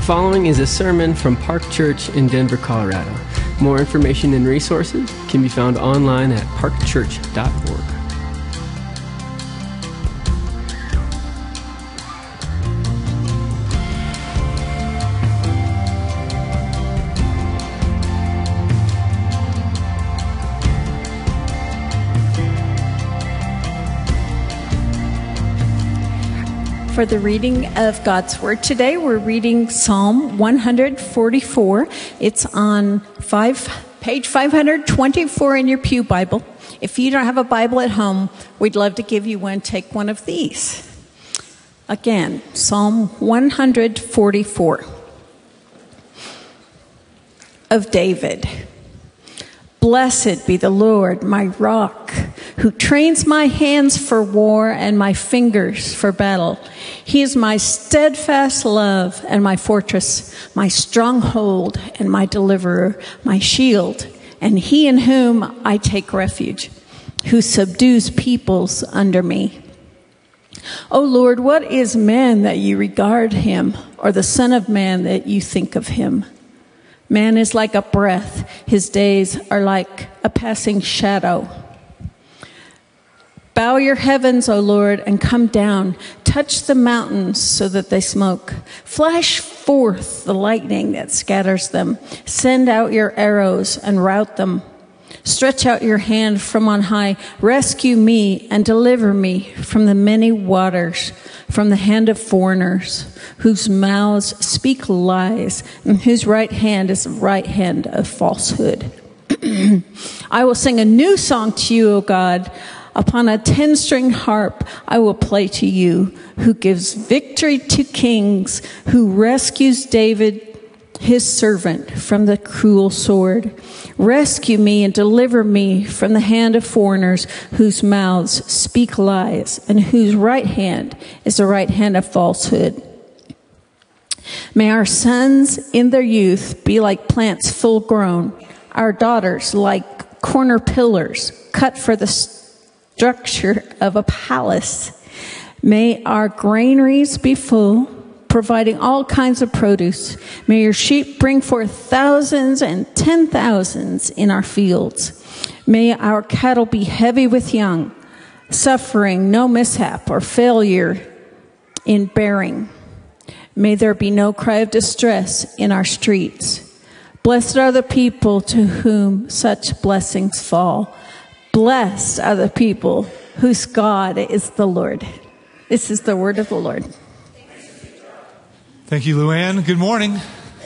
following is a sermon from Park Church in Denver, Colorado. More information and resources can be found online at parkchurch.org. For the reading of God's Word today, we're reading Psalm 144. It's on page 524 in your pew Bible. If you don't have a Bible at home, we'd love to give you one. Take one of these. Again, Psalm 144 of David. Blessed be the Lord, my rock, who trains my hands for war and my fingers for battle. He is my steadfast love and my fortress, my stronghold and my deliverer, my shield, and he in whom I take refuge, who subdues peoples under me. O Lord, what is man that you regard him, or the son of man that you think of him? Man is like a breath. His days are like a passing shadow. Bow your heavens, O Lord, and come down. Touch the mountains so that they smoke. Flash forth the lightning that scatters them. Send out your arrows and rout them. Stretch out your hand from on high. Rescue me and deliver me from the many waters, from the hand of foreigners, whose mouths speak lies, and whose right hand is the right hand of falsehood. I will sing a new song to you, O God. Upon a 10-string harp I will play to you, who gives victory to kings, who rescues David, his servant, from the cruel sword. Rescue me and deliver me from the hand of foreigners, whose mouths speak lies, and whose right hand is the right hand of falsehood. May our sons in their youth be like plants full grown, our daughters like corner pillars cut for the structure of a palace. May our granaries be full, providing all kinds of produce. May your sheep bring forth thousands and 10,000s in our fields. May our cattle be heavy with young, suffering no mishap or failure in bearing. May there be no cry of distress in our streets. Blessed are the people to whom such blessings fall. Blessed are the people whose God is the Lord. This is the word of the Lord. Thank you, Luann. Good morning.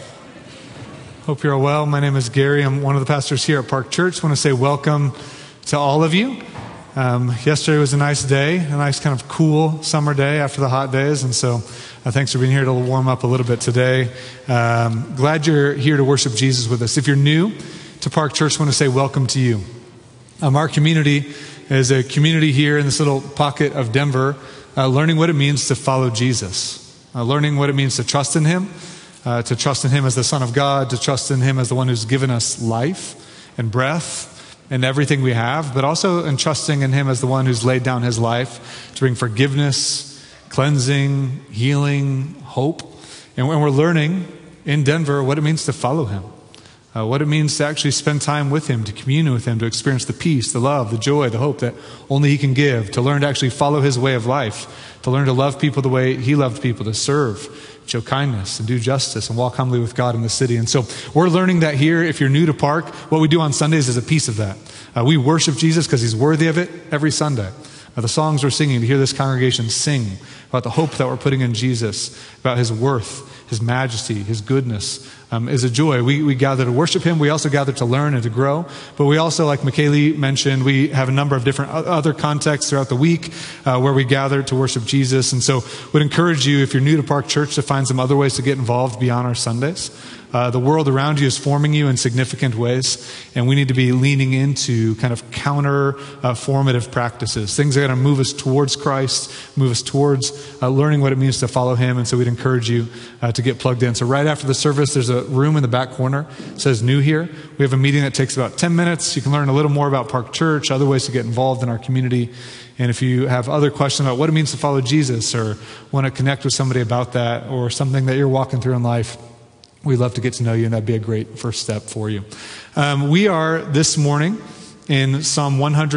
Hope you're all well. My name is Gary. I'm one of the pastors here at Park Church. I want to say welcome to all of you. Yesterday was a nice day, a nice kind of cool summer day after the hot days. And so thanks for being here to warm up a little bit today. Glad you're here to worship Jesus with us. If you're new to Park Church, I want to say welcome to you. Our community is a community here in this little pocket of Denver, learning what it means to follow Jesus, learning what it means to trust in Him as the Son of God, to trust in Him as the one who's given us life and breath and everything we have, but also in trusting in Him as the one who's laid down His life to bring forgiveness, cleansing, healing, hope. And when we're learning in Denver what it means to follow Him, what it means to actually spend time with Him, to commune with Him, to experience the peace, the love, the joy, the hope that only He can give, to learn to actually follow His way of life, to learn to love people the way He loved people, to serve, show kindness, and do justice, and walk humbly with God in the city. And so we're learning that here. If you're new to Park, what we do on Sundays is a piece of that. We worship Jesus because He's worthy of it every Sunday. The songs we're singing, to hear this congregation sing about the hope that we're putting in Jesus, about His worth, His majesty, His goodness, is a joy. We gather to worship Him. We also gather to learn and to grow. But we also, like McKaylee mentioned, we have a number of different other contexts throughout the week where we gather to worship Jesus. And so would encourage you, if you're new to Park Church, to find some other ways to get involved beyond our Sundays. The world around you is forming you in significant ways, and we need to be leaning into kind of counter-formative practices, things that are going to move us towards Christ, move us towards learning what it means to follow Him. And so we'd encourage you to get plugged in. So right after the service, there's a room in the back corner. It says New here. We have a meeting that takes about 10 minutes. You can learn a little more about Park Church, other ways to get involved in our community. And if you have other questions about what it means to follow Jesus, or want to connect with somebody about that, or something that you're walking through in life, we'd love to get to know you, and that'd be a great first step for you. We are this morning in Psalm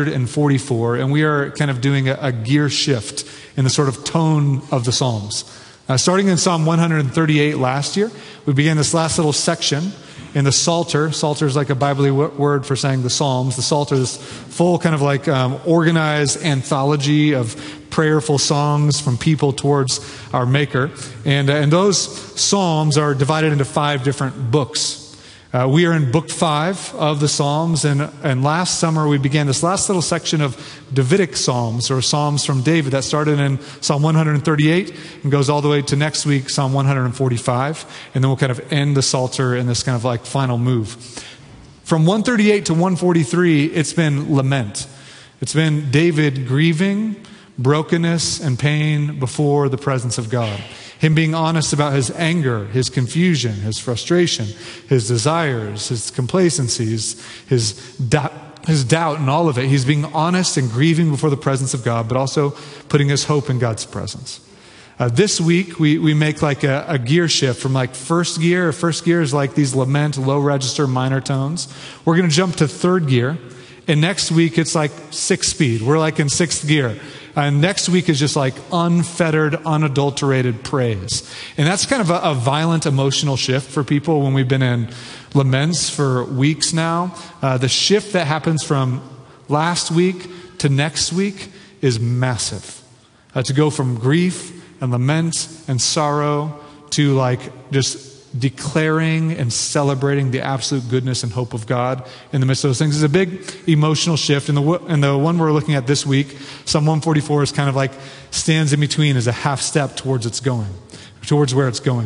144, and we are kind of doing a gear shift in the sort of tone of the Psalms. Starting in Psalm 138 last year, we began this last little section in the Psalter. Psalter is like a Bible word for saying the Psalms. The Psalter is full kind of like organized anthology of prayerful songs from people towards our Maker. And those Psalms are divided into 5 different books. We are in book 5 of the Psalms, and last summer we began this last little section of Davidic Psalms, or Psalms from David, that started in Psalm 138 and goes all the way to next week, Psalm 145, and then we'll kind of end the Psalter in this kind of like final move. From 138 to 143, it's been lament. It's been David grieving brokenness and pain before the presence of God. Him being honest about his anger, his confusion, his frustration, his desires, his complacencies, his doubt and all of it. He's being honest and grieving before the presence of God, but also putting his hope in God's presence. This week, we make like a gear shift from like first gear. First gear is like these lament, low register, minor tones. We're going to jump to third gear. And next week, it's like 6 speed. We're like in 6th gear. And next week is just like unfettered, unadulterated praise. And that's kind of a violent emotional shift for people when we've been in laments for weeks now. The shift that happens from last week to next week is massive. To go from grief and lament and sorrow to like just declaring and celebrating the absolute goodness and hope of God in the midst of those things is a big emotional shift. And the one we're looking at this week, Psalm 144, is kind of like stands in between as a half step towards where it's going.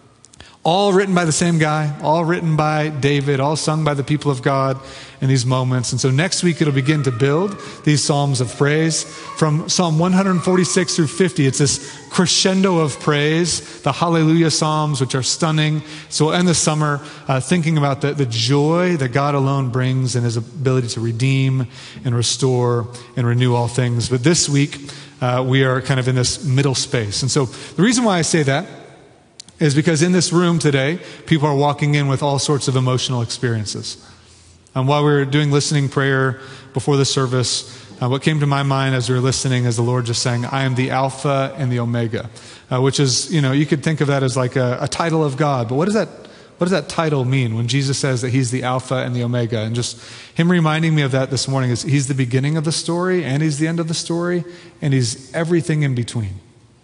All written by the same guy, all written by David, all sung by the people of God in these moments. And so next week it'll begin to build these psalms of praise. From Psalm 146 through 50, it's this crescendo of praise, the hallelujah psalms, which are stunning. So we'll end the summer thinking about the joy that God alone brings and his ability to redeem and restore and renew all things. But this week we are kind of in this middle space. And so the reason why I say that is because in this room today, people are walking in with all sorts of emotional experiences. And while we were doing listening prayer before the service, what came to my mind as we were listening is the Lord just saying, I am the Alpha and the Omega, which is, you could think of that as like a title of God. But what does that title mean when Jesus says that he's the Alpha and the Omega? And just him reminding me of that this morning is he's the beginning of the story and he's the end of the story and he's everything in between.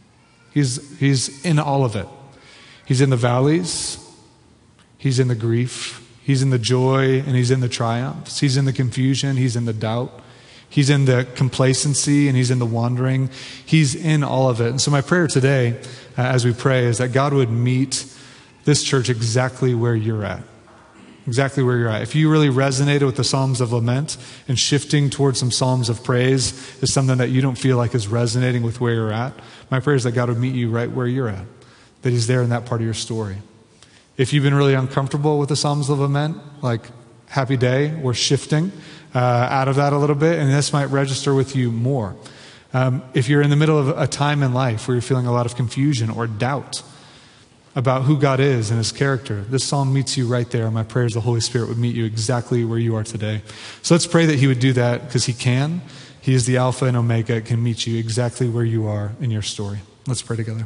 He's in all of it. He's in the valleys, he's in the grief, he's in the joy, and he's in the triumphs. He's in the confusion, he's in the doubt. He's in the complacency, and he's in the wandering. He's in all of it. And so my prayer today, as we pray, is that God would meet this church exactly where you're at. Exactly where you're at. If you really resonated with the Psalms of Lament and shifting towards some Psalms of Praise is something that you don't feel like is resonating with where you're at, my prayer is that God would meet you right where you're at. That he's there in that part of your story. If you've been really uncomfortable with the Psalms of Lament, like happy day, we're shifting out of that a little bit, and this might register with you more. If you're in the middle of a time in life where you're feeling a lot of confusion or doubt about who God is and his character, this psalm meets you right there. My prayer is the Holy Spirit would meet you exactly where you are today. So let's pray that he would do that because he can. He is the Alpha and Omega, can meet you exactly where you are in your story. Let's pray together.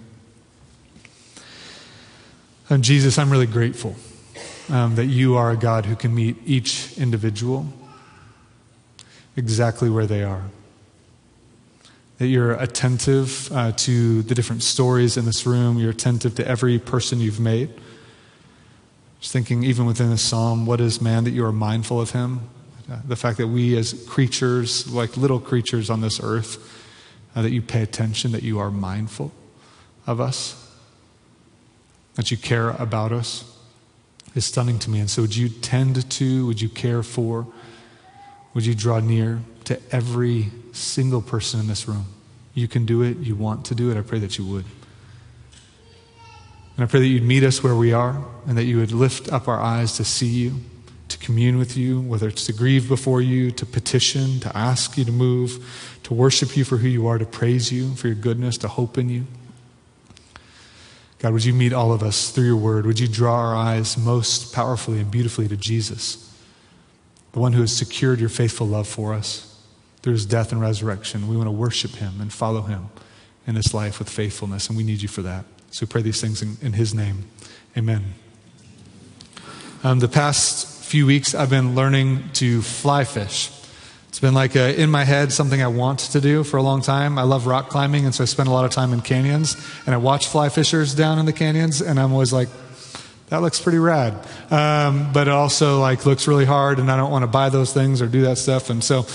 And Jesus, I'm really grateful that you are a God who can meet each individual exactly where they are. That you're attentive to the different stories in this room. You're attentive to every person you've made. Just thinking even within this psalm, what is man that you are mindful of him? The fact that we as creatures, like little creatures on this earth, that you pay attention, that you are mindful of us, that you care about us, is stunning to me. And so would you tend to, would you care for, would you draw near to every single person in this room? You can do it, you want to do it, I pray that you would. And I pray that you'd meet us where we are and that you would lift up our eyes to see you, to commune with you, whether it's to grieve before you, to petition, to ask you to move, to worship you for who you are, to praise you for your goodness, to hope in you. God, would you meet all of us through your word? Would you draw our eyes most powerfully and beautifully to Jesus, the one who has secured your faithful love for us through his death and resurrection? We want to worship him and follow him in this life with faithfulness, and we need you for that. So we pray these things in his name. Amen. The past few weeks, I've been learning to fly fish. It's been like in my head, something I want to do for a long time. I love rock climbing, and so I spend a lot of time in canyons, and I watch fly fishers down in the canyons, and I'm always like, that looks pretty rad. But it also like looks really hard, and I don't want to buy those things or do that stuff. And so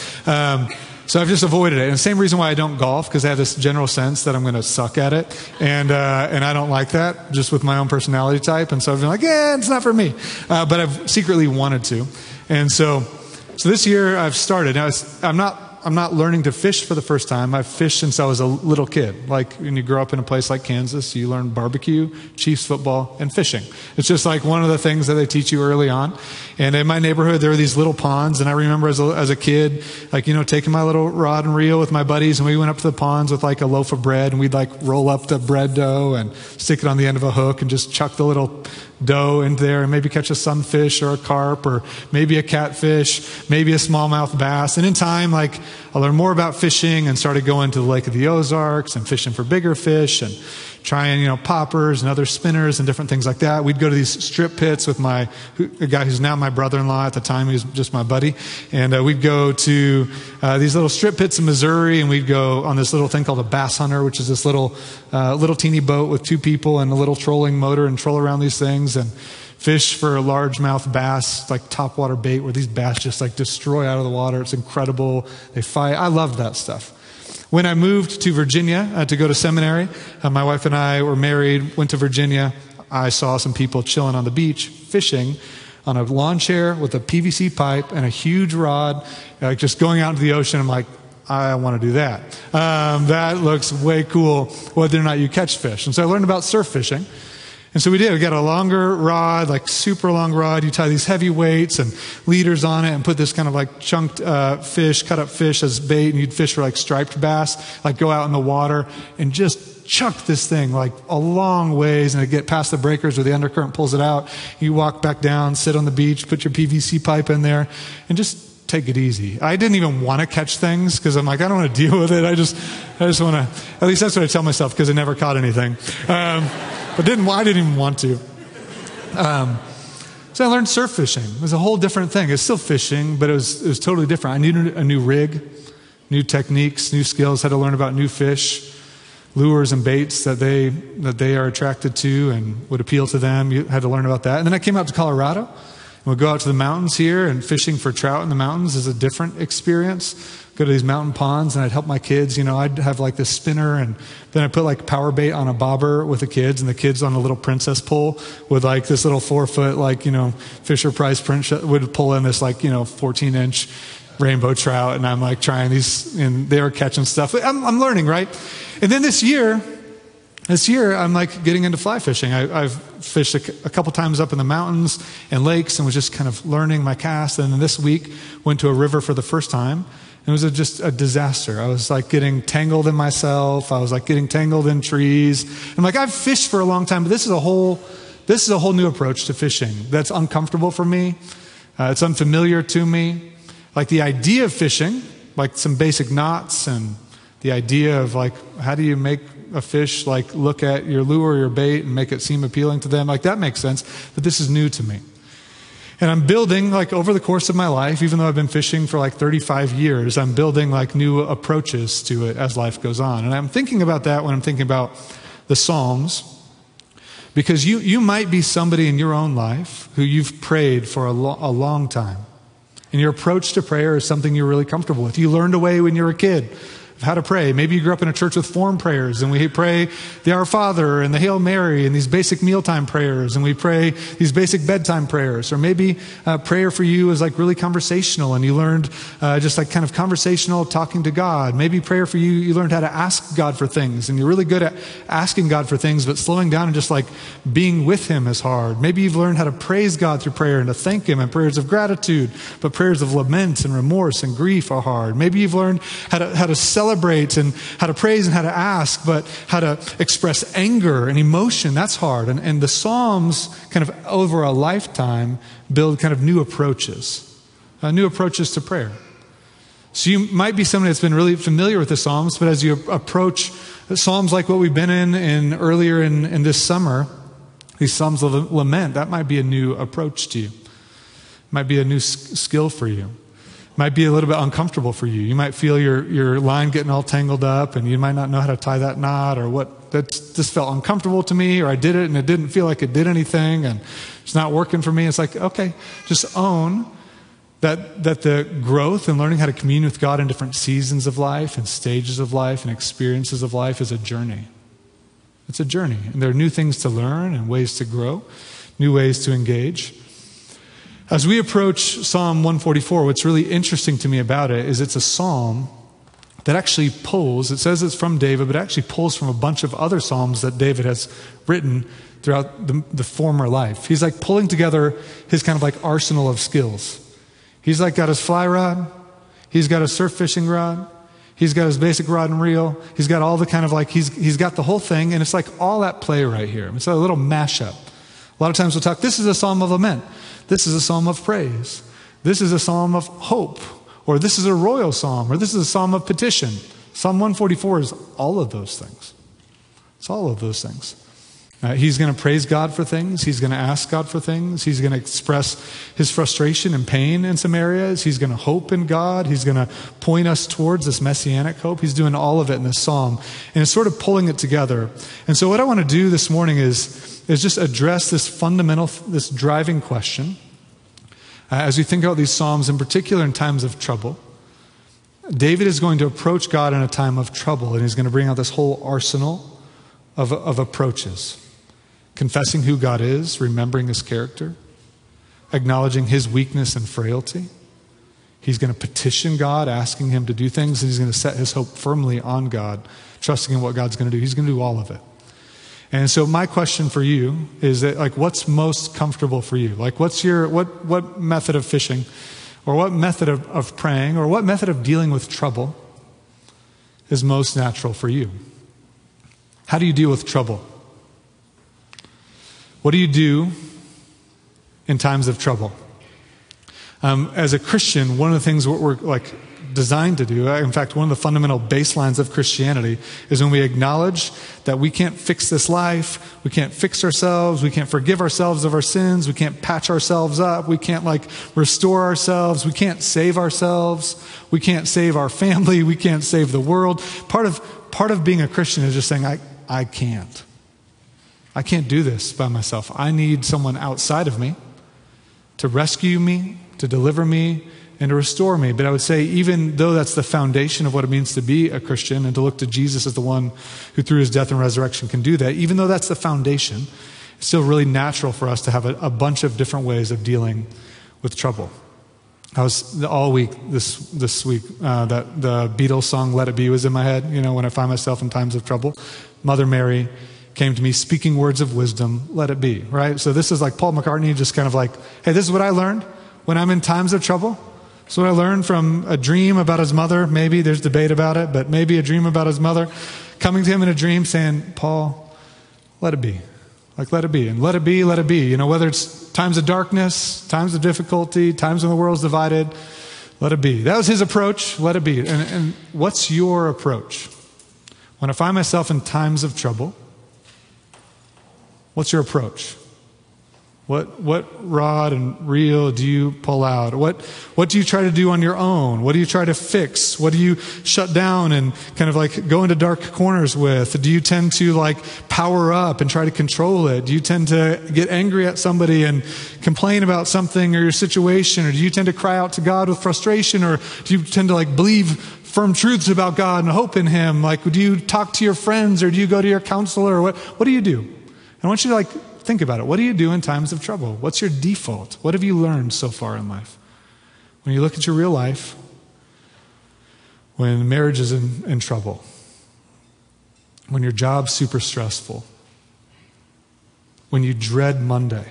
I've just avoided it. And the same reason why I don't golf, because I have this general sense that I'm going to suck at it. And I don't like that, just with my own personality type. And so I've been like, it's not for me. But I've secretly wanted to. And so this year I've started. Now I'm not learning to fish for the first time. I've fished since I was a little kid. Like when you grow up in a place like Kansas, you learn barbecue, Chiefs football, and fishing. It's just like one of the things that they teach you early on. And in my neighborhood, there were these little ponds. And I remember as a kid, like, taking my little rod and reel with my buddies, and we went up to the ponds with like a loaf of bread, and we'd like roll up the bread dough and stick it on the end of a hook and just chuck the little dough in there and maybe catch a sunfish or a carp or maybe a catfish, maybe a smallmouth bass. And in time, like, I learned more about fishing and started going to the Lake of the Ozarks and fishing for bigger fish and trying, poppers and other spinners and different things like that. We'd go to these strip pits with a guy who's now my brother-in-law. At the time, he was just my buddy. And we'd go to these little strip pits in Missouri, and we'd go on this little thing called a bass hunter, which is this little teeny boat with two people and a little trolling motor, and troll around these things and fish for a largemouth bass, like topwater bait, where these bass just like destroy out of the water. It's incredible. They fight. I loved that stuff. When I moved to Virginia to go to seminary, my wife and I were married, went to Virginia. I saw some people chilling on the beach, fishing on a lawn chair with a PVC pipe and a huge rod, just going out into the ocean. I'm like, I want to do that. That looks way cool, whether or not you catch fish. And so I learned about surf fishing. And so we did. We got a longer rod, like super long rod. You tie these heavy weights and leaders on it and put this kind of like chunked fish, cut up fish as bait. And you'd fish for like striped bass, like go out in the water and just chuck this thing like a long ways, and it'd get past the breakers where the undercurrent pulls it out. You walk back down, sit on the beach, put your PVC pipe in there, and just take it easy. I didn't even want to catch things because I'm like, I don't want to deal with it. I just want to, at least that's what I tell myself, because I never caught anything. But I didn't even want to. So I learned surf fishing. It was a whole different thing. It's still fishing, but it was totally different. I needed a new rig, new techniques, new skills. Had to learn about new fish, lures and baits that they are attracted to and would appeal to them. You had to learn about that. And then I came out to Colorado. And we'd go out to the mountains here, and fishing for trout in the mountains is a different experience. Go to these mountain ponds, and I'd help my kids. I'd have like this spinner, and then I'd put like power bait on a bobber with the kids, and the kids on a little princess pole with like this little 4-foot, like, Fisher Price princess would pull in this like, 14-inch rainbow trout. And I'm like trying these, and they were catching stuff. I'm learning, right? And then this year, I'm like getting into fly fishing. I've fished a couple times up in the mountains and lakes and was just kind of learning my cast. And then this week, went to a river for the first time. It was just a disaster. I was like getting tangled in myself. I was like getting tangled in trees. I'm like, I've fished for a long time, but this is a whole new approach to fishing that's uncomfortable for me. It's unfamiliar to me. Like the idea of fishing, like some basic knots, and the idea of like, how do you make a fish like look at your lure or your bait and make it seem appealing to them? Like that makes sense, but this is new to me. And I'm building, like over the course of my life, even though I've been fishing for like 35 years, I'm building like new approaches to it as life goes on. And I'm thinking about that when I'm thinking about the Psalms, because you might be somebody in your own life who you've prayed for a long time. And your approach to prayer is something you're really comfortable with. You learned away when you were a kid of how to pray. Maybe you grew up in a church with form prayers, and we pray the Our Father and the Hail Mary and these basic mealtime prayers, and we pray these basic bedtime prayers. Or maybe prayer for you is like really conversational, and you learned just like kind of conversational talking to God. Maybe prayer for you learned how to ask God for things, and you're really good at asking God for things, but slowing down and just like being with Him is hard. Maybe you've learned how to praise God through prayer and to thank Him and prayers of gratitude, but prayers of lament and remorse and grief are hard. Maybe you've learned how to celebrate celebrate and how to praise and how to ask, but how to express anger and emotion, that's hard. And the Psalms kind of over a lifetime build kind of new approaches to prayer. So you might be somebody that's been really familiar with the Psalms, but as you approach Psalms like what we've been in earlier in this summer, these Psalms of lament, that might be a new approach to you. It might be a new skill for you. It might be a little bit uncomfortable for you. You might feel your line getting all tangled up, and you might not know how to tie that knot, or what, that just felt uncomfortable to me, or I did it and it didn't feel like it did anything, and it's not working for me. It's like, okay, just own that the growth and learning how to commune with God in different seasons of life and stages of life and experiences of life is a journey. It's a journey. And there are new things to learn and ways to grow, new ways to engage. As we approach Psalm 144, what's really interesting to me about it is it's a psalm that actually pulls, it says it's from David, but it actually pulls from a bunch of other psalms that David has written throughout the former life. He's like pulling together his kind of like arsenal of skills. He's like got his fly rod, he's got a surf fishing rod, he's got his basic rod and reel, he's got all the kind of like, he's got the whole thing, and it's like all at play right here. It's a little mashup. A lot of times we'll talk, this is a psalm of lament, this is a psalm of praise, this is a psalm of hope, or this is a royal psalm, or this is a psalm of petition. Psalm 144 is all of those things. It's all of those things. He's going to praise God for things. He's going to ask God for things. He's going to express his frustration and pain in some areas. He's going to hope in God. He's going to point us towards this messianic hope. He's doing all of it in this psalm. And it's sort of pulling it together. And so what I want to do this morning is just address this fundamental, this driving question. As we think about these psalms, in particular in times of trouble, David is going to approach God in a time of trouble. And he's going to bring out this whole arsenal of approaches. Confessing who God is, remembering his character, acknowledging his weakness and frailty. He's going to petition God, asking him to do things, and he's going to set his hope firmly on God, trusting in what God's going to do. He's going to do all of it. And so my question for you is that, like, what's most comfortable for you? Like, what's your, what method of fishing, or what method of praying, or what method of dealing with trouble is most natural for you? How do you deal with trouble? What do you do in times of trouble? As a Christian, one of the things we're like designed to do, in fact, one of the fundamental baselines of Christianity is when we acknowledge that we can't fix this life, we can't fix ourselves, we can't forgive ourselves of our sins, we can't patch ourselves up, we can't like restore ourselves, we can't save ourselves, we can't save our family, we can't save the world. Part of being a Christian is just saying, I can't. I can't do this by myself. I need someone outside of me to rescue me, to deliver me, and to restore me. But I would say, even though that's the foundation of what it means to be a Christian and to look to Jesus as the one who through his death and resurrection can do that, even though that's the foundation, it's still really natural for us to have a bunch of different ways of dealing with trouble. I was all week this week that the Beatles song "Let It Be" was in my head. You know, when I find myself in times of trouble, Mother Mary came to me speaking words of wisdom. Let it be, right? So this is like Paul McCartney, just kind of like, hey, this is what I learned when I'm in times of trouble. So what I learned from a dream about his mother. Maybe there's debate about it, but maybe a dream about his mother coming to him in a dream, saying, "Paul, let it be." Like, let it be. And let it be, let it be. You know, whether it's times of darkness, times of difficulty, times when the world's divided, let it be. That was his approach, let it be. And what's your approach? When I find myself in times of trouble, what's your approach? What rod and reel do you pull out? What do you try to do on your own? What do you try to fix? What do you shut down and kind of like go into dark corners with? Do you tend to like power up and try to control it? Do you tend to get angry at somebody and complain about something or your situation? Or do you tend to cry out to God with frustration? Or do you tend to like believe firm truths about God and hope in him? Like, do you talk to your friends, or do you go to your counselor? Or what do you do? And I want you to like think about it. What do you do in times of trouble? What's your default? What have you learned so far in life? When you look at your real life, when marriage is in trouble, when your job's super stressful, when you dread Monday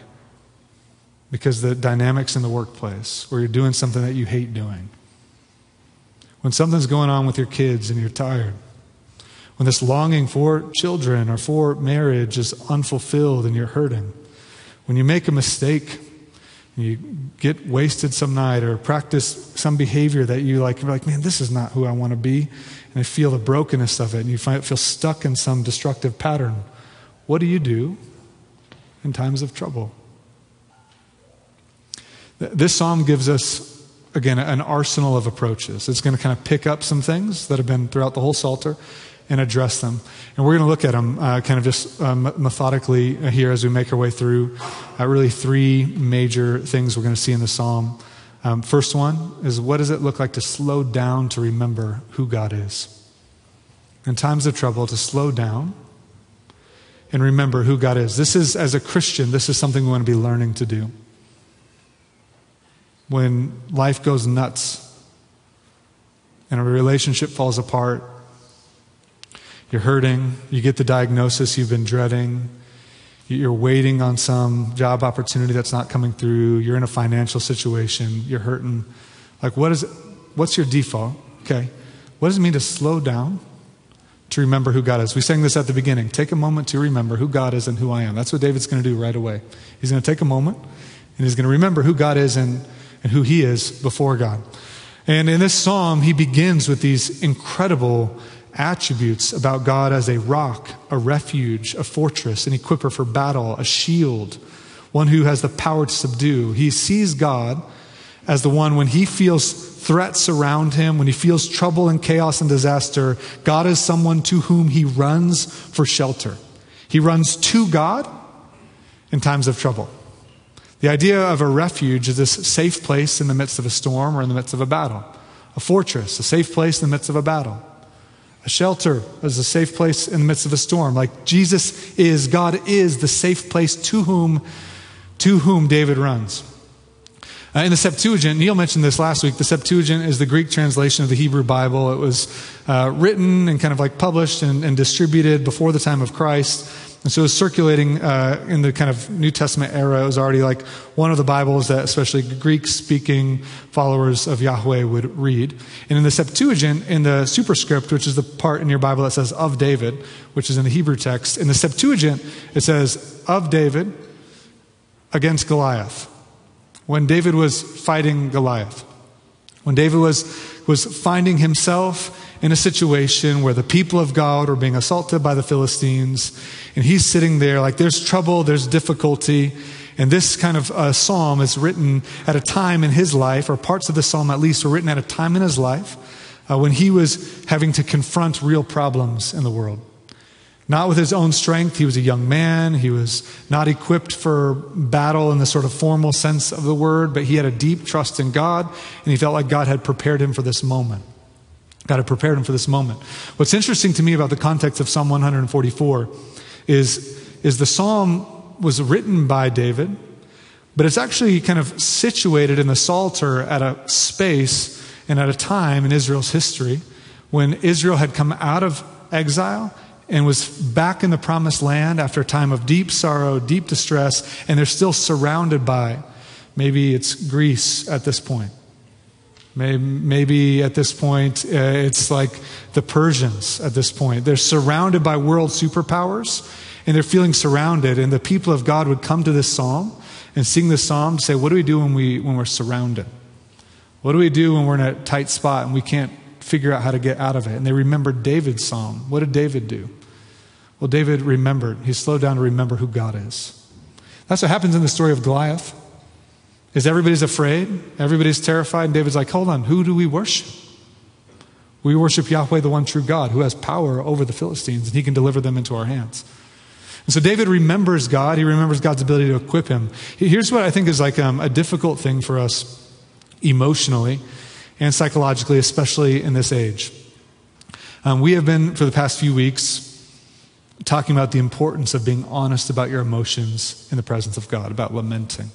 because the dynamics in the workplace, or you're doing something that you hate doing, When something's going on with your kids and you're tired. When this longing for children or for marriage is unfulfilled and you're hurting. When you make a mistake, you get wasted some night or practice some behavior that you're like, man, this is not who I want to be. And I feel the brokenness of it and you feel stuck in some destructive pattern. What do you do in times of trouble? This psalm gives us, again, an arsenal of approaches. It's going to kind of pick up some things that have been throughout the whole Psalter and address them. And we're going to look at them kind of just methodically here as we make our way through. Really three major things we're going to see in the psalm. First one is, what does it look like to slow down to remember who God is? In times of trouble, to slow down and remember who God is. This is, as a Christian, this is something we want to be learning to do. When life goes nuts and a relationship falls apart, you're hurting, you get the diagnosis you've been dreading, you're waiting on some job opportunity that's not coming through, you're in a financial situation, you're hurting. Like, what's your default? Okay. What does it mean to slow down to remember who God is? We sang this at the beginning. Take a moment to remember who God is and who I am. That's what David's going to do right away. He's going to take a moment and he's going to remember who God is and who he is before God. And in this psalm, he begins with these incredible attributes about God as a rock, a refuge, a fortress, an equiper for battle, a shield, one who has the power to subdue. He sees God as the one when he feels threats around him, when he feels trouble and chaos and disaster, God is someone to whom he runs for shelter. He runs to God in times of trouble. The idea of a refuge is this safe place in the midst of a storm or in the midst of a battle. A fortress, a safe place in the midst of a battle. A shelter is a safe place in the midst of a storm. Like God is the safe place to whom David runs. In the Septuagint, Neil mentioned this last week, the Septuagint is the Greek translation of the Hebrew Bible. It was written and kind of like published and distributed before the time of Christ. And so it was circulating in the kind of New Testament era. It was already like one of the Bibles that especially Greek-speaking followers of Yahweh would read. And in the Septuagint, in the superscript, which is the part in your Bible that says of David, which is in the Hebrew text, in the Septuagint, it says of David against Goliath. When David was fighting Goliath. When David was finding himself in a situation where the people of God were being assaulted by the Philistines, and he's sitting there like there's trouble, there's difficulty, and this kind of psalm is written at a time in his life, or parts of the psalm at least were written at a time in his life when he was having to confront real problems in the world. Not with his own strength. He was a young man. He was not equipped for battle in the sort of formal sense of the word, but he had a deep trust in God, and he felt like God had prepared him for this moment. God had prepared him for this moment. What's interesting to me about the context of Psalm 144 is the psalm was written by David, but it's actually kind of situated in the Psalter at a space and at a time in Israel's history when Israel had come out of exile and was back in the promised land after a time of deep sorrow, deep distress, and they're still surrounded by, maybe it's Greece at this point. Maybe at this point, it's like the Persians at this point. They're surrounded by world superpowers, and they're feeling surrounded, and the people of God would come to this psalm and sing this psalm and say, what do we do when we're surrounded? What do we do when we're in a tight spot and we can't figure out how to get out of it? And they remembered David's psalm. What did David do? Well, David remembered. He slowed down to remember who God is. That's what happens in the story of Goliath. Is everybody's afraid? Everybody's terrified. And David's like, hold on, who do we worship? We worship Yahweh, the one true God, who has power over the Philistines, and he can deliver them into our hands. And so David remembers God. He remembers God's ability to equip him. Here's what I think is like a difficult thing for us emotionally and psychologically, especially in this age. We have been, for the past few weeks, talking about the importance of being honest about your emotions in the presence of God, about lamenting,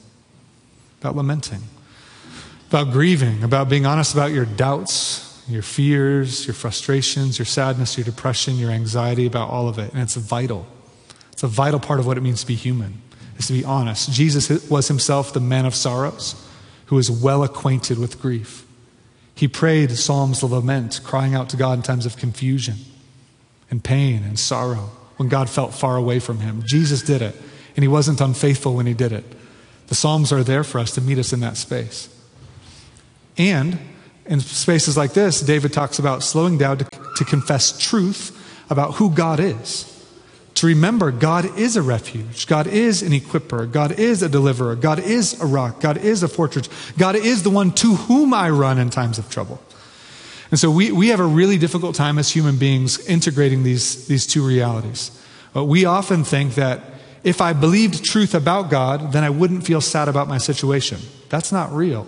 about grieving, about being honest about your doubts, your fears, your frustrations, your sadness, your depression, your anxiety, about all of it. And it's vital. It's a vital part of what it means to be human, is to be honest. Jesus was himself the man of sorrows who is well acquainted with grief. He prayed psalms of lament, crying out to God in times of confusion and pain and sorrow when God felt far away from him. Jesus did it, and he wasn't unfaithful when he did it. The Psalms are there for us to meet us in that space. And in spaces like this, David talks about slowing down to confess truth about who God is. To remember God is a refuge. God is an equiper. God is a deliverer. God is a rock. God is a fortress. God is the one to whom I run in times of trouble. And so we have a really difficult time as human beings integrating these two realities. We often think that if I believed truth about God, then I wouldn't feel sad about my situation. That's not real.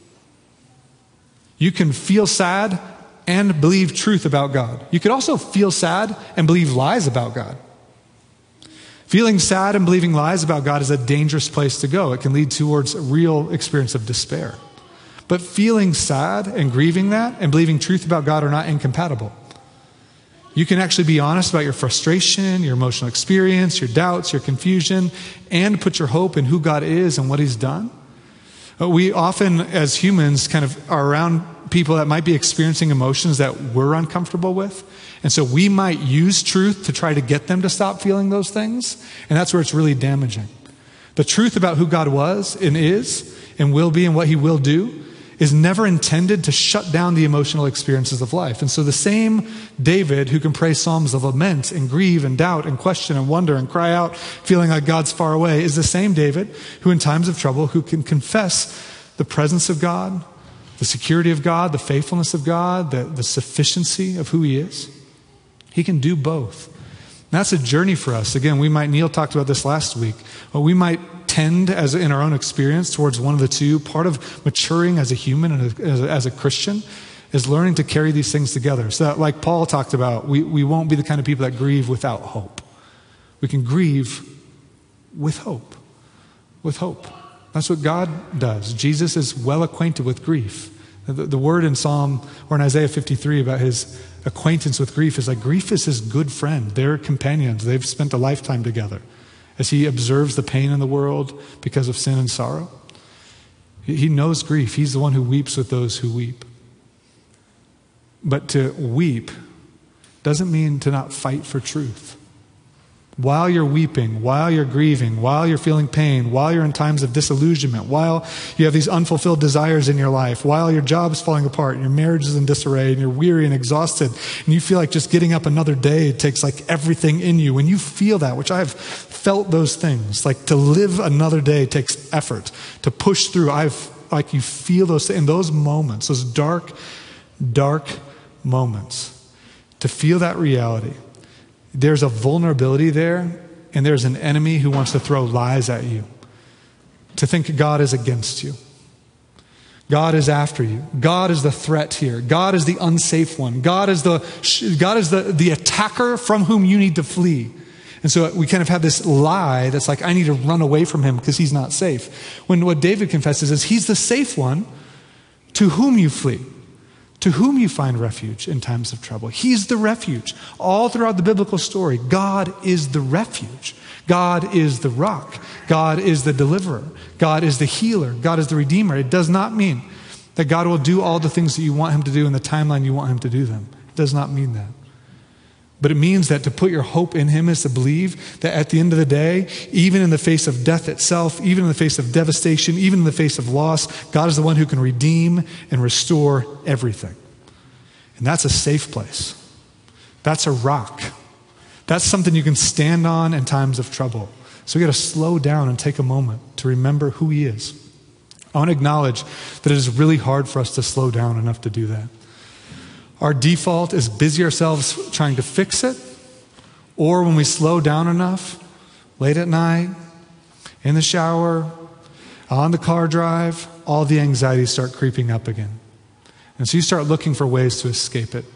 You can feel sad and believe truth about God. You could also feel sad and believe lies about God. Feeling sad and believing lies about God is a dangerous place to go. It can lead towards a real experience of despair. But feeling sad and grieving that and believing truth about God are not incompatible. You can actually be honest about your frustration, your emotional experience, your doubts, your confusion, and put your hope in who God is and what he's done. We often, as humans, kind of are around people that might be experiencing emotions that we're uncomfortable with. And so we might use truth to try to get them to stop feeling those things. And that's where it's really damaging. The truth about who God was and is and will be and what he will do is never intended to shut down the emotional experiences of life. And so the same David who can pray psalms of lament and grieve and doubt and question and wonder and cry out feeling like God's far away is the same David who in times of trouble who can confess the presence of God, the security of God, the faithfulness of God, the sufficiency of who he is. He can do both. And that's a journey for us. Again, Neil talked about this last week, but we might tend, as in our own experience, towards one of the two. Part of maturing as a human and as a Christian is learning to carry these things together. So that, like Paul talked about, we won't be the kind of people that grieve without hope. We can grieve with hope. With hope. That's what God does. Jesus is well acquainted with grief. The word in Psalm or in Isaiah 53 about his acquaintance with grief is like grief is his good friend. They're companions. They've spent a lifetime together as he observes the pain in the world because of sin and sorrow. He knows grief. He's the one who weeps with those who weep. But to weep doesn't mean to not fight for truth. While you're weeping, while you're grieving, while you're feeling pain, while you're in times of disillusionment, while you have these unfulfilled desires in your life, while your job is falling apart and your marriage is in disarray and you're weary and exhausted and you feel like just getting up another day takes like everything in you. When you feel that, which I have felt those things, like to live another day takes effort, to push through. You feel those in those moments, those dark, dark moments, to feel that reality. There's a vulnerability there, and there's an enemy who wants to throw lies at you. To think God is against you. God is after you. God is the threat here. God is the unsafe one. God is the attacker from whom you need to flee. And so we kind of have this lie that's like, I need to run away from him because he's not safe. When what David confesses is he's the safe one to whom you flee. To whom you find refuge in times of trouble. He's the refuge. All throughout the biblical story, God is the refuge. God is the rock. God is the deliverer. God is the healer. God is the redeemer. It does not mean that God will do all the things that you want him to do in the timeline you want him to do them. It does not mean that. But it means that to put your hope in him is to believe that at the end of the day, even in the face of death itself, even in the face of devastation, even in the face of loss, God is the one who can redeem and restore everything. And that's a safe place. That's a rock. That's something you can stand on in times of trouble. So we got to slow down and take a moment to remember who he is. I want to acknowledge that it is really hard for us to slow down enough to do that. Our default is busy ourselves trying to fix it, or when we slow down enough, late at night, in the shower, on the car drive, all the anxieties start creeping up again. And so you start looking for ways to escape it.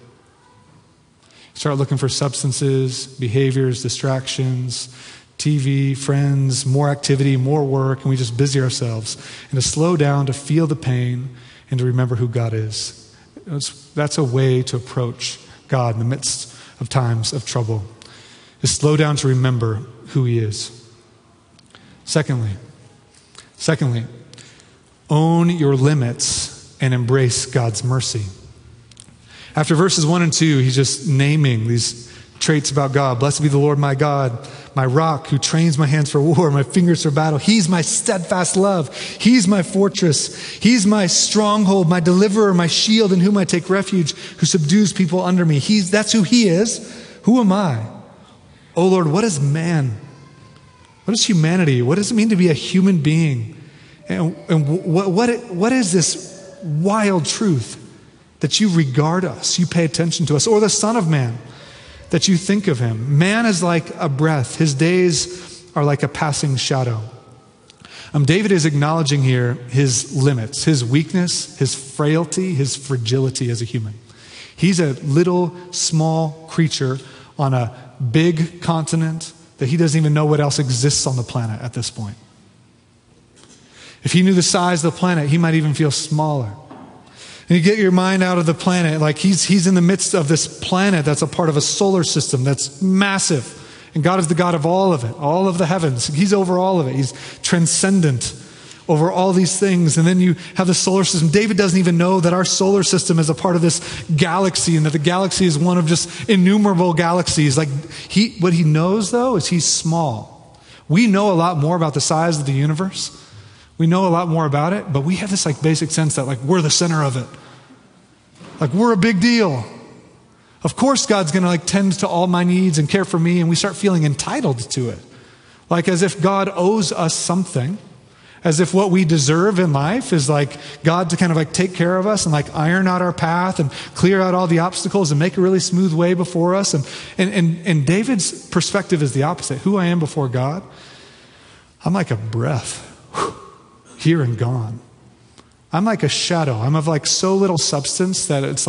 You start looking for substances, behaviors, distractions, TV, friends, more activity, more work, and we just busy ourselves. And to slow down, to feel the pain, and to remember who God is. That's a way to approach God in the midst of times of trouble. To slow down to remember who he is. Secondly, own your limits and embrace God's mercy. After verses 1 and 2, he's just naming these traits about God. Blessed be the Lord my God, my rock who trains my hands for war, my fingers for battle. He's my steadfast love. He's my fortress. He's my stronghold, my deliverer, my shield in whom I take refuge, who subdues people under me. That's who he is. Who am I? Oh Lord, what is man? What is humanity? What does it mean to be a human being? And what is this wild truth that you regard us, you pay attention to us, or the Son of Man, that you think of him? Man is like a breath. His days are like a passing shadow. David is acknowledging here his limits, his weakness, his frailty, his fragility as a human. He's a little, small creature on a big continent that he doesn't even know what else exists on the planet at this point. If he knew the size of the planet, he might even feel smaller. And you get your mind out of the planet, like he's in the midst of this planet that's a part of a solar system that's massive. And God is the God of all of it, all of the heavens. He's over all of it. He's transcendent over all these things. And then you have the solar system. David doesn't even know that our solar system is a part of this galaxy and that the galaxy is one of just innumerable galaxies. Like what he knows, though, is he's small. We know a lot more about the size of the universe. We know a lot more about it, but we have this like basic sense that like we're the center of it. Like we're a big deal. Of course God's going to like tend to all my needs and care for me, and we start feeling entitled to it. Like as if God owes us something. As if what we deserve in life is like God to kind of like take care of us and like iron out our path and clear out all the obstacles and make a really smooth way before us. And David's perspective is the opposite. Who I am before God, I'm like a breath. Here and gone. I'm like a shadow. I'm of like so little substance that it's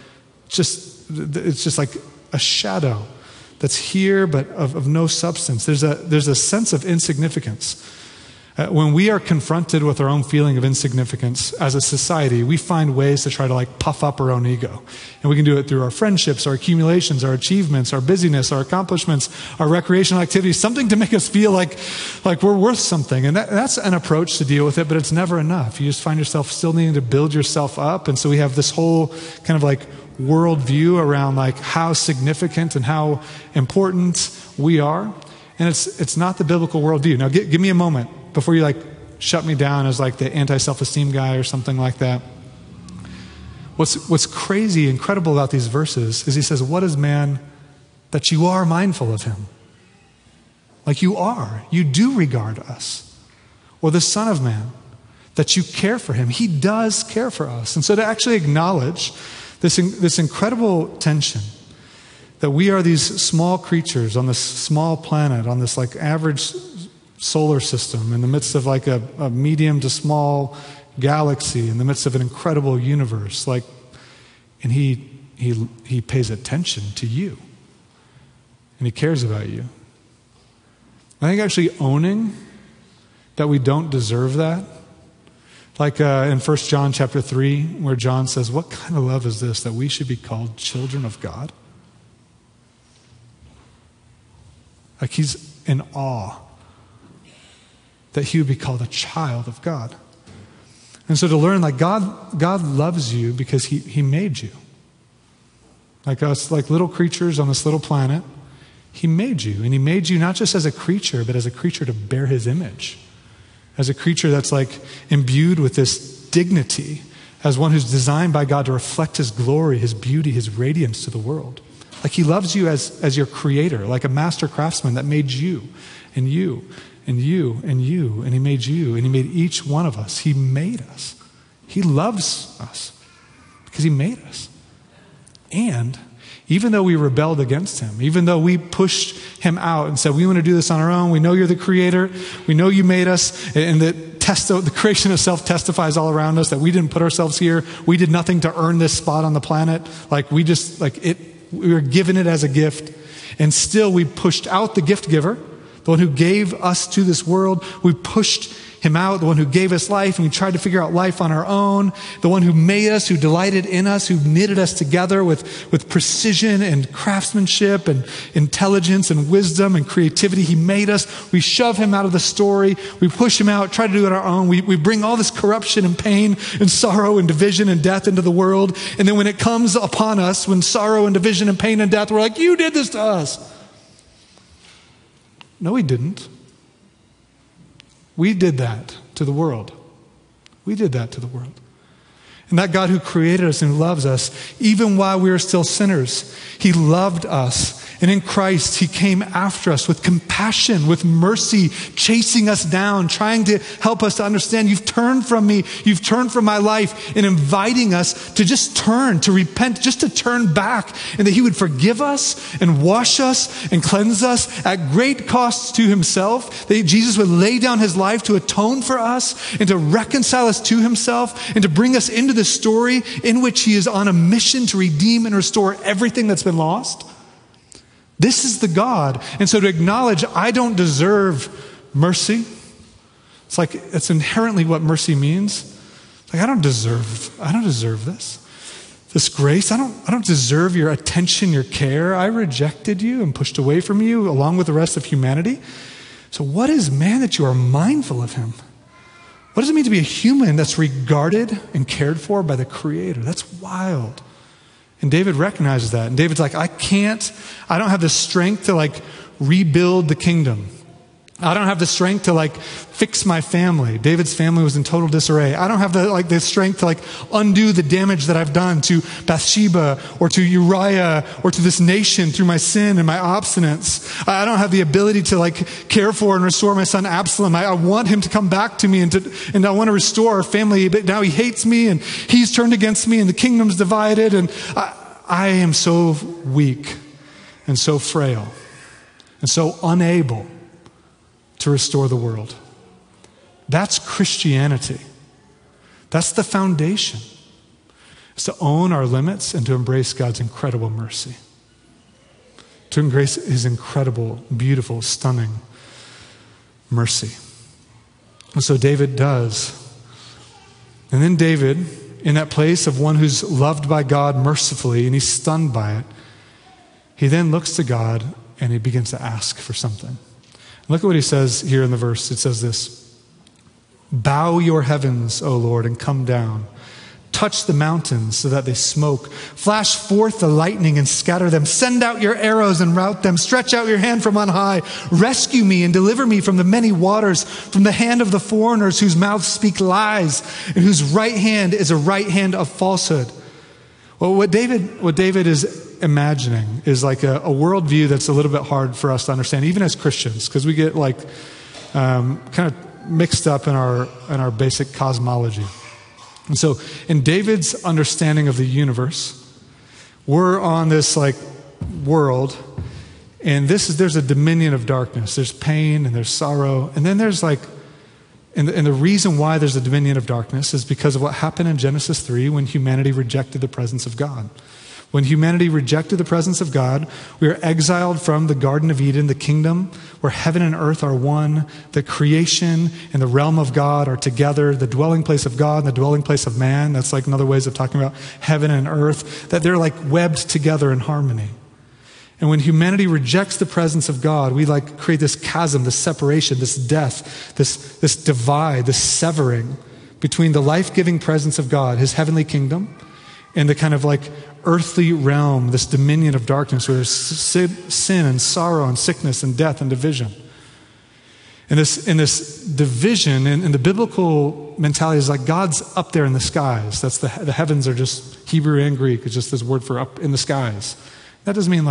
just like a shadow that's here but of no substance. There's a sense of insignificance. When we are confronted with our own feeling of insignificance as a society, we find ways to try to like puff up our own ego. And we can do it through our friendships, our accumulations, our achievements, our busyness, our accomplishments, our recreational activities, something to make us feel like we're worth something. And that's an approach to deal with it, but it's never enough. You just find yourself still needing to build yourself up. And so we have this whole kind of like worldview around like how significant and how important we are. And it's not the biblical worldview. Now give me a moment before you like shut me down as like the anti-self-esteem guy or something like that. What's crazy, incredible about these verses is he says, what is man that you are mindful of him? Like you do regard us. Or the Son of Man, that you care for him. He does care for us. And so to actually acknowledge this incredible tension that we are these small creatures on this small planet, on this like average solar system, in the midst of like a medium to small galaxy, in the midst of an incredible universe, like, and he pays attention to you, and he cares about you. I think actually owning that we don't deserve that, like in 1 John chapter 3, where John says, what kind of love is this, that we should be called children of God? Like he's in awe that he would be called a child of God. And so to learn, like God loves you because he made you. Like us, like little creatures on this little planet, he made you. And he made you not just as a creature, but as a creature to bear his image. As a creature that's like imbued with this dignity, as one who's designed by God to reflect his glory, his beauty, his radiance to the world. Like he loves you as your creator, like a master craftsman that made you and you and you and you, and he made you, and he made each one of us. He made us. He loves us because he made us. And even though we rebelled against him, even though we pushed him out and said, we want to do this on our own, we know you're the creator, we know you made us, and the creation itself testifies all around us that we didn't put ourselves here, we did nothing to earn this spot on the planet, like we were given it as a gift, and still we pushed out the gift giver, the one who gave us to this world. We pushed him out, the one who gave us life, and we tried to figure out life on our own, the one who made us, who delighted in us, who knitted us together with precision and craftsmanship and intelligence and wisdom and creativity. He made us. We shove him out of the story. We push him out, try to do it on our own. We bring all this corruption and pain and sorrow and division and death into the world. And then when it comes upon us, when sorrow and division and pain and death, we're like, you did this to us. No, he didn't. We did that to the world. We did that to the world. And that God who created us and who loves us, even while we were still sinners, he loved us. And in Christ, he came after us with compassion, with mercy, chasing us down, trying to help us to understand you've turned from me, you've turned from my life, and inviting us to just turn, to repent, just to turn back, and that he would forgive us and wash us and cleanse us at great cost to himself, that Jesus would lay down his life to atone for us and to reconcile us to himself and to bring us into the story in which he is on a mission to redeem and restore everything that's been lost. This is the God. And so to acknowledge I don't deserve mercy, it's like it's inherently what mercy means. Like I don't deserve this grace. I don't deserve your attention, your care. I rejected you and pushed away from you along with the rest of humanity. So what is man that you are mindful of him? What does it mean to be a human that's regarded and cared for by the Creator? That's wild. And David recognizes that. And David's like, I don't have the strength to rebuild the kingdom. I don't have the strength to fix my family. David's family was in total disarray. I don't have the strength to undo the damage that I've done to Bathsheba or to Uriah or to this nation through my sin and my obstinance. I don't have the ability to care for and restore my son Absalom. I want him to come back to me and I want to restore our family, but now he hates me and he's turned against me and the kingdom's divided and I am so weak and so frail and so unable to restore the world. That's Christianity. That's the foundation. It's to own our limits and to embrace God's incredible mercy. To embrace his incredible, beautiful, stunning mercy. And so David does. And then David, in that place of one who's loved by God mercifully and he's stunned by it, he then looks to God and he begins to ask for something. Look at what he says here in the verse. It says this: bow your heavens, O Lord, and come down. Touch the mountains so that they smoke. Flash forth the lightning and scatter them. Send out your arrows and rout them. Stretch out your hand from on high. Rescue me and deliver me from the many waters, from the hand of the foreigners whose mouths speak lies and whose right hand is a right hand of falsehood. Well, what David is imagining is a worldview that's a little bit hard for us to understand, even as Christians, because we get kind of mixed up in our basic cosmology. And so in David's understanding of the universe, we're on this world, and there's a dominion of darkness. There's pain and there's sorrow, and then there's and the reason why there's a dominion of darkness is because of what happened in Genesis 3 when humanity rejected the presence of God. When humanity rejected the presence of God, we are exiled from the Garden of Eden, the kingdom where heaven and earth are one, the creation and the realm of God are together, the dwelling place of God and the dwelling place of man. That's another ways of talking about heaven and earth, that they're webbed together in harmony. And when humanity rejects the presence of God, we create this chasm, this separation, this death, this divide, this severing between the life-giving presence of God, his heavenly kingdom, and the kind of earthly realm, this dominion of darkness where there's sin and sorrow and sickness and death and division. And this division in the biblical mentality is God's up there in the skies. That's the heavens are just Hebrew and Greek. It's just this word for up in the skies. That doesn't mean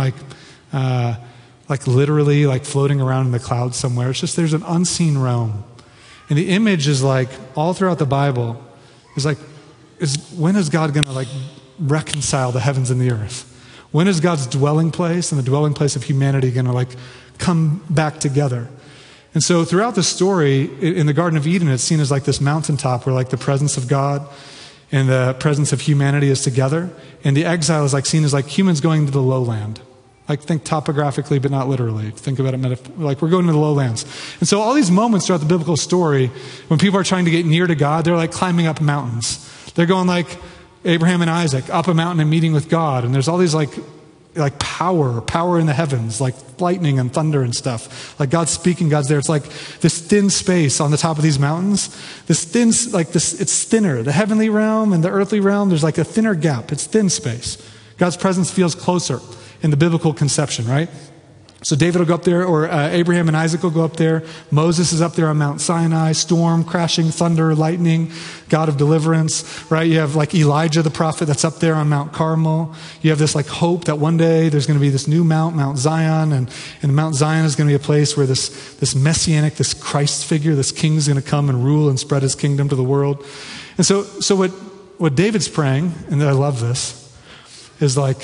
literally floating around in the clouds somewhere. It's just there's an unseen realm. And the image is all throughout the Bible is when is God going to reconcile the heavens and the earth? When is God's dwelling place and the dwelling place of humanity going to come back together? And so throughout the story in the Garden of Eden, it's seen as this mountaintop where the presence of God and the presence of humanity is together. And the exile is seen as humans going to the lowland. Like think topographically, but not literally. Think about it like we're going to the lowlands. And so all these moments throughout the biblical story, when people are trying to get near to God, they're like climbing up mountains. They're going like Abraham and Isaac up a mountain and meeting with God. And there's all these like power in the heavens, like lightning and thunder and stuff. Like God's speaking, God's there. It's like this thin space on the top of these mountains. It's thinner. The heavenly realm and the earthly realm, there's like a thinner gap. It's thin space. God's presence feels closer in the biblical conception, right? So David will go up there, or Abraham and Isaac will go up there. Moses is up there on Mount Sinai, storm, crashing, thunder, lightning, God of deliverance, right? You have like Elijah the prophet that's up there on Mount Carmel. You have this like hope that one day there's going to be this new Mount Zion, and Mount Zion is going to be a place where this messianic, this Christ figure, this king is going to come and rule and spread his kingdom to the world. And so what David's praying, and I love this, is like,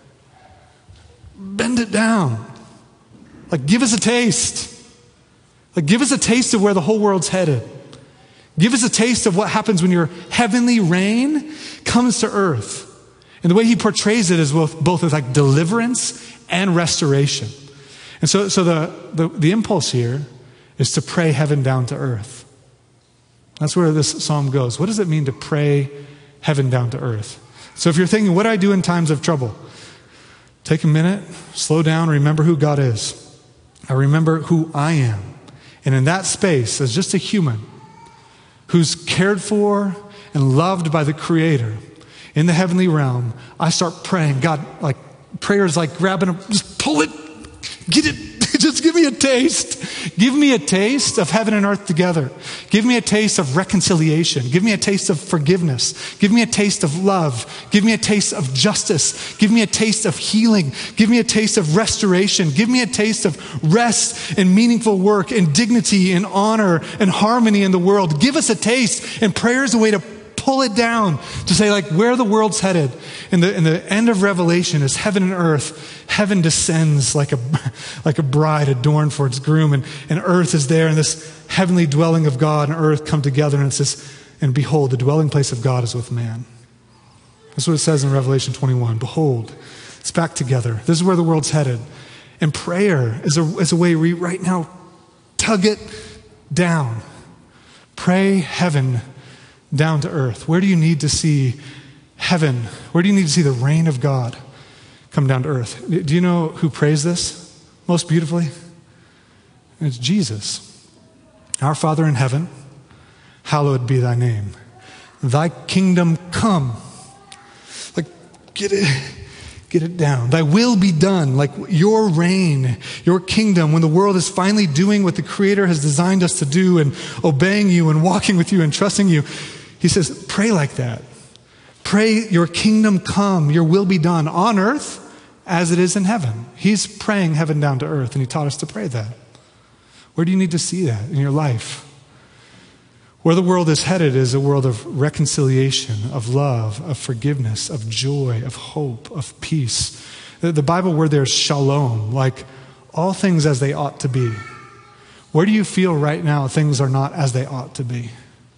bend it down. Like, give us a taste. Like, give us a taste of where the whole world's headed. Give us a taste of what happens when your heavenly reign comes to earth. And the way he portrays it is both with like deliverance and restoration. And so the impulse here is to pray heaven down to earth. That's where this psalm goes. What does it mean to pray heaven down to earth? So if you're thinking, what do I do in times of trouble? Take a minute, slow down, remember who God is. I remember who I am. And in that space, as just a human who's cared for and loved by the Creator in the heavenly realm, I start praying. God, like prayers like grabbing just pull it, get it, just give me a taste. Give me a taste of heaven and earth together. Give me a taste of reconciliation. Give me a taste of forgiveness. Give me a taste of love. Give me a taste of justice. Give me a taste of healing. Give me a taste of restoration. Give me a taste of rest and meaningful work and dignity and honor and harmony in the world. Give us a taste. And prayer is a way to pull it down, to say like where the world's headed. In the end of Revelation is heaven and earth. Heaven descends like a bride adorned for its groom, and earth is there, and this heavenly dwelling of God and earth come together, and it says, and behold, the dwelling place of God is with man. That's what it says in Revelation 21. Behold, it's back together. This is where the world's headed. And prayer is a way we right now tug it down. Pray heaven down to earth. Where do you need to see heaven? Where do you need to see the reign of God come down to earth? Do you know who prays this most beautifully? It's Jesus. Our Father in heaven, hallowed be thy name. Thy kingdom come. Like, get it down. Thy will be done. Like your reign, your kingdom, when the world is finally doing what the Creator has designed us to do and obeying you and walking with you and trusting you. He says, pray like that. Pray your kingdom come, your will be done on earth as it is in heaven. He's praying heaven down to earth, and he taught us to pray that. Where do you need to see that in your life? Where the world is headed is a world of reconciliation, of love, of forgiveness, of joy, of hope, of peace. The Bible word there is shalom, like all things as they ought to be. Where do you feel right now things are not as they ought to be?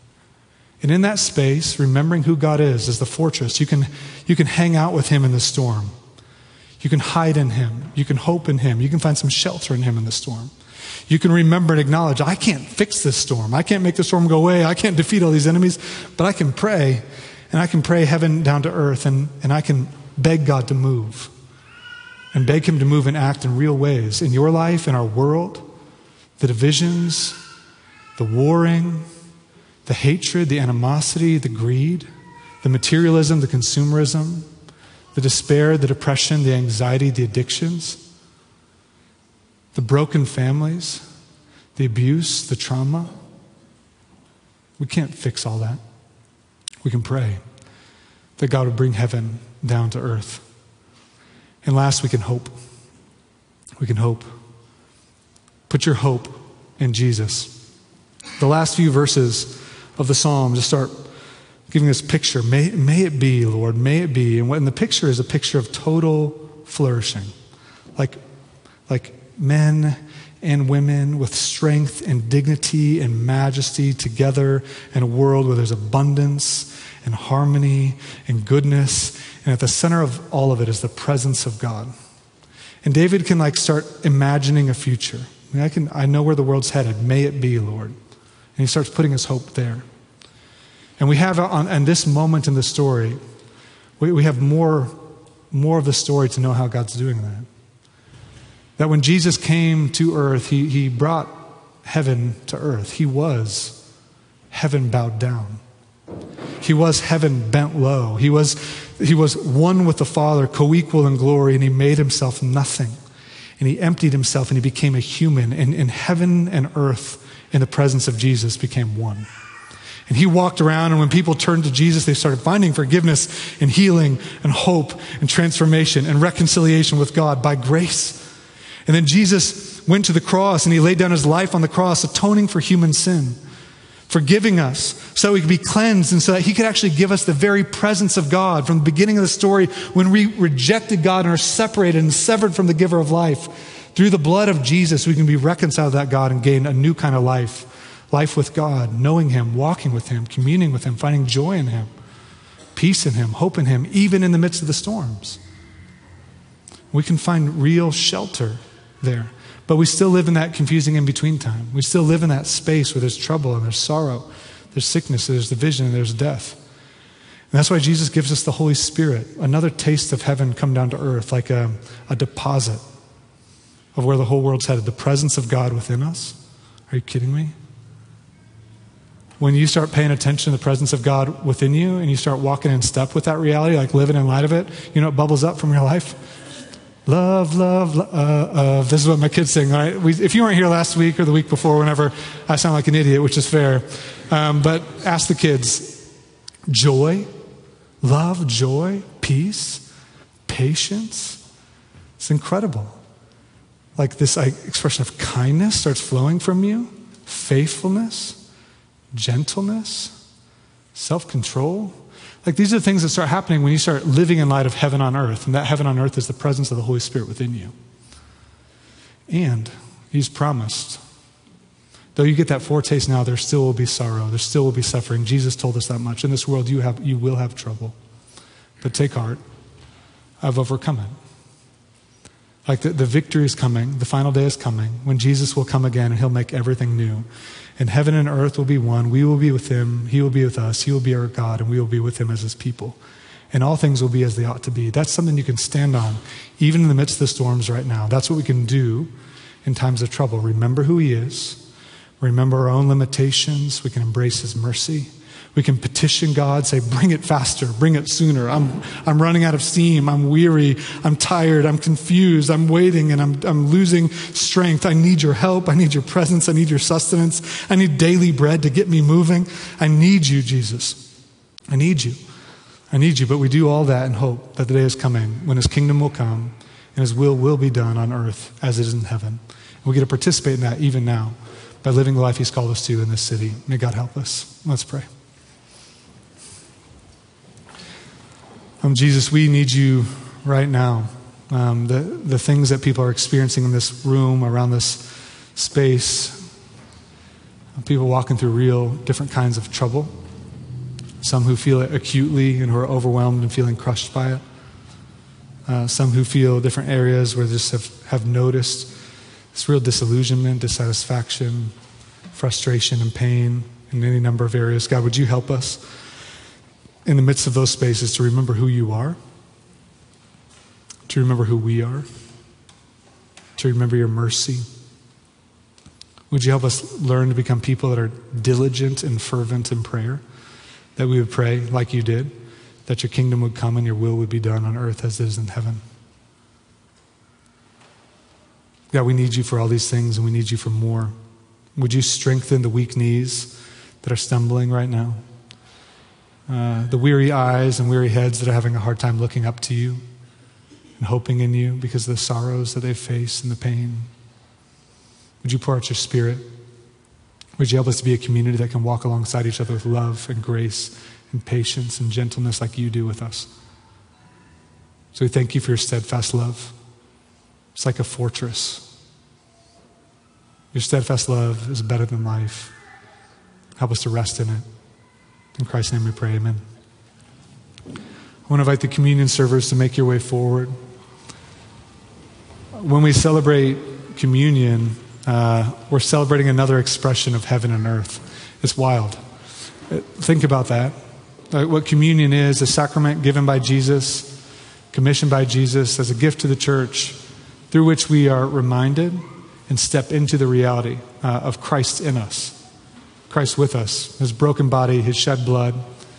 And in that space, remembering who God is the fortress, you can hang out with him in the storm. You can hide in him. You can hope in him. You can find some shelter in him in the storm. You can remember and acknowledge, I can't fix this storm. I can't make the storm go away. I can't defeat all these enemies, but I can pray, and I can pray heaven down to earth, and I can beg God to move and beg him to move and act in real ways in your life, in our world, the divisions, the warring, the hatred, the animosity, the greed, the materialism, the consumerism, the despair, the depression, the anxiety, the addictions, the broken families, the abuse, the trauma. We can't fix all that. We can pray that God would bring heaven down to earth. And last, we can hope. We can hope. Put your hope in Jesus. The last few verses of the psalm just start giving this picture. May it be, Lord, may it be. And the picture is a picture of total flourishing. Like men and women with strength and dignity and majesty together in a world where there's abundance and harmony and goodness. And at the center of all of it is the presence of God. And David can start imagining a future. I know where the world's headed. May it be, Lord. And he starts putting his hope there. And we have on this moment in the story, we have more of the story to know how God's doing that. That when Jesus came to earth, he brought heaven to earth. He was heaven bowed down. He was heaven bent low. He was one with the Father, co-equal in glory, and he made himself nothing. And he emptied himself and he became a human. And heaven and earth in the presence of Jesus became one. And he walked around, and when people turned to Jesus, they started finding forgiveness and healing and hope and transformation and reconciliation with God by grace. And then Jesus went to the cross and he laid down his life on the cross, atoning for human sin, forgiving us so we could be cleansed and so that he could actually give us the very presence of God. From the beginning of the story, when we rejected God and are separated and severed from the giver of life, through the blood of Jesus, we can be reconciled to that God and gain a new kind of life with God, knowing him, walking with him, communing with him, finding joy in him, peace in him, hope in him, even in the midst of the storms. We can find real shelter there. But we still live in that confusing in-between time. We still live in that space where there's trouble and there's sorrow, there's sickness, there's division, and there's death. And that's why Jesus gives us the Holy Spirit, another taste of heaven come down to earth, like a deposit of where the whole world's headed, the presence of God within us. Are you kidding me? When you start paying attention to the presence of God within you and you start walking in step with that reality, like living in light of it, you know what bubbles up from your life? Love, love, love. This is what my kids sing, right? If you weren't here last week or the week before, whenever, I sound like an idiot, which is fair. But ask the kids. Joy, love, joy, peace, patience. It's incredible. Like this expression of kindness starts flowing from you. Faithfulness, gentleness, self-control. Like these are the things that start happening when you start living in light of heaven on earth. And that heaven on earth is the presence of the Holy Spirit within you. And he's promised, though you get that foretaste now, there still will be sorrow. There still will be suffering. Jesus told us that much. In this world, you will have trouble. But take heart. I've overcome it. Like the victory is coming. The final day is coming when Jesus will come again and he'll make everything new. And heaven and earth will be one. We will be with him. He will be with us. He will be our God, and we will be with him as his people. And all things will be as they ought to be. That's something you can stand on, even in the midst of the storms right now. That's what we can do in times of trouble. Remember who he is. Remember our own limitations. We can embrace his mercy. We can petition God, say, bring it faster, bring it sooner. I'm running out of steam. I'm weary. I'm tired. I'm confused. I'm waiting and I'm losing strength. I need your help. I need your presence. I need your sustenance. I need daily bread to get me moving. I need you, Jesus. I need you. I need you. But we do all that in hope that the day is coming when his kingdom will come and his will be done on earth as it is in heaven. And we get to participate in that even now by living the life he's called us to in this city. May God help us. Let's pray. Jesus, we need you right now. The things that people are experiencing in this room, around this space, people walking through real different kinds of trouble. Some who feel it acutely and who are overwhelmed and feeling crushed by it. Some who feel different areas where they just have noticed this real disillusionment, dissatisfaction, frustration, and pain in any number of areas. God, would you help us in the midst of those spaces to remember who you are, to remember who we are, to remember your mercy. Would you help us learn to become people that are diligent and fervent in prayer, that we would pray like you did, that your kingdom would come and your will would be done on earth as it is in heaven. God, we need you for all these things and we need you for more. Would you strengthen the weak knees that are stumbling right now? The weary eyes and weary heads that are having a hard time looking up to you and hoping in you because of the sorrows that they face and the pain. Would you pour out your spirit? Would you help us to be a community that can walk alongside each other with love and grace and patience and gentleness like you do with us? So we thank you for your steadfast love. It's like a fortress. Your steadfast love is better than life. Help us to rest in it. In Christ's name we pray, amen. I want to invite the communion servers to make your way forward. when we celebrate communion, we're celebrating another expression of heaven and earth. It's wild. Think about that. What communion is, a sacrament given by Jesus, commissioned by Jesus as a gift to the church, through which we are reminded and step into the reality of Christ in us, Christ with us, his broken body, his shed blood.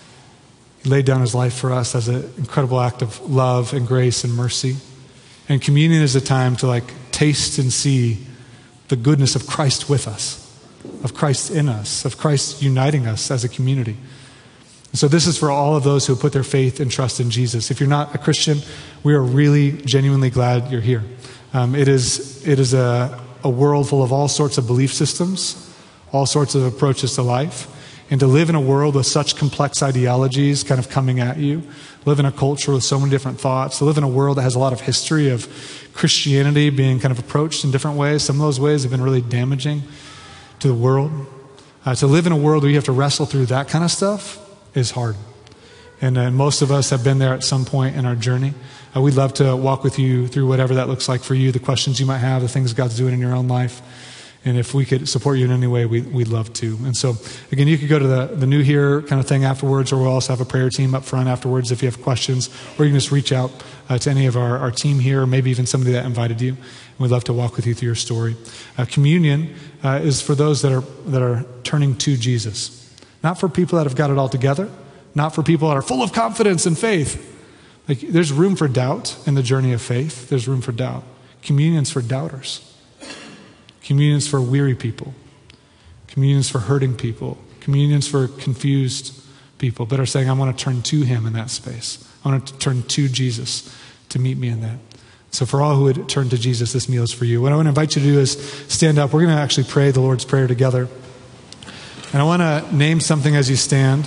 He laid down his life for us as an incredible act of love and grace and mercy. And communion is a time to taste and see the goodness of Christ with us, of Christ in us, of Christ uniting us as a community. And so this is for all of those who put their faith and trust in Jesus. If you're not a Christian, we are really genuinely glad you're here. It is a world full of all sorts of belief systems, all sorts of approaches to life. And to live in a world with such complex ideologies kind of coming at you, live in a culture with so many different thoughts, to live in a world that has a lot of history of Christianity being kind of approached in different ways. Some of those ways have been really damaging to the world. To live in a world where you have to wrestle through that kind of stuff is hard. And most of us have been there at some point in our journey. We'd love to walk with you through whatever that looks like for you, the questions you might have, the things God's doing in your own life. And if we could support you in any way, we'd love to. And so, again, you could go to the New Here kind of thing afterwards, or we'll also have a prayer team up front afterwards if you have questions. Or you can just reach out to any of our team here, or maybe even somebody that invited you. And we'd love to walk with you through your story. Communion is for those that are turning to Jesus. Not for people that have got it all together. Not for people that are full of confidence and faith. There's room for doubt in the journey of faith. There's room for doubt. Communion's for doubters. Communion's for weary people. Communion's for hurting people. Communion's for confused people that are saying, I want to turn to him in that space. I want to turn to Jesus to meet me in that. So for all who would turn to Jesus, this meal is for you. What I want to invite you to do is stand up. We're going to actually pray the Lord's Prayer together. And I want to name something as you stand.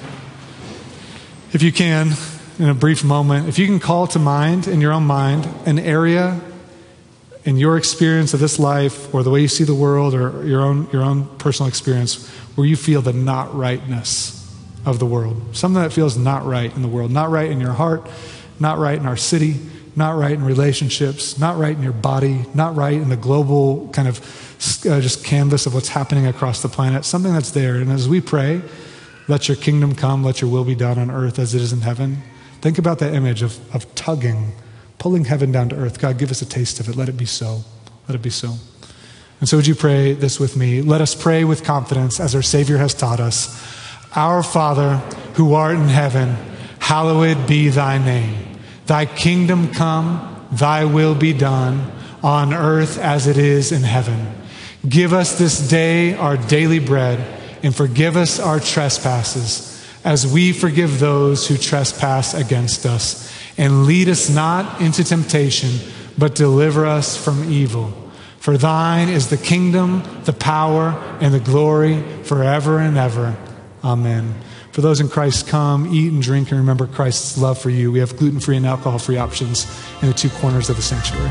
If you can, in a brief moment, if you can call to mind, in your own mind, an area in your experience of this life, or the way you see the world, or your own personal experience, where you feel the not rightness of the world. Something that feels not right in the world. Not right in your heart, not right in our city, not right in relationships, not right in your body, not right in the global kind of just canvas of what's happening across the planet. Something that's there. And as we pray, let your kingdom come, let your will be done on earth as it is in heaven. Think about that image of tugging, pulling heaven down to earth. God, give us a taste of it. Let it be so. Let it be so. And so would you pray this with me? Let us pray with confidence as our Savior has taught us. Our Father, who art in heaven, hallowed be thy name. Thy kingdom come, thy will be done, on earth as it is in heaven. Give us this day our daily bread, and forgive us our trespasses, as we forgive those who trespass against us. And lead us not into temptation, but deliver us from evil. For thine is the kingdom, the power, and the glory forever and ever. Amen. For those in Christ, come, eat and drink, and remember Christ's love for you. We have gluten-free and alcohol-free options in the two corners of the sanctuary.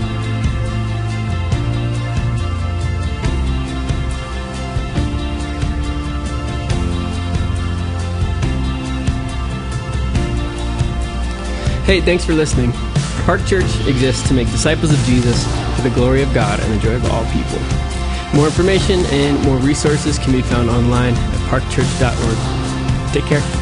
Hey, thanks for listening. Park Church exists to make disciples of Jesus for the glory of God and the joy of all people. More information and more resources can be found online at parkchurch.org. Take care.